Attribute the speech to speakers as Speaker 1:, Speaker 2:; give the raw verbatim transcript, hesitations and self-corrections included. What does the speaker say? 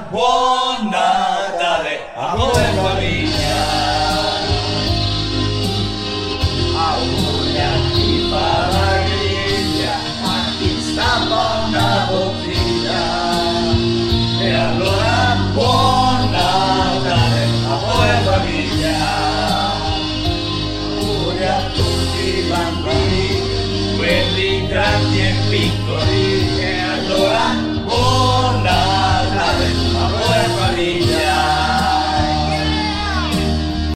Speaker 1: buon Natale a voi e famiglia. Auguri a chi fa la griglia, a chi stampa una bottiglia. E allora buon Natale a voi e famiglia. Auguri a tutti i bambini, quelli grandi e piccoli. E allora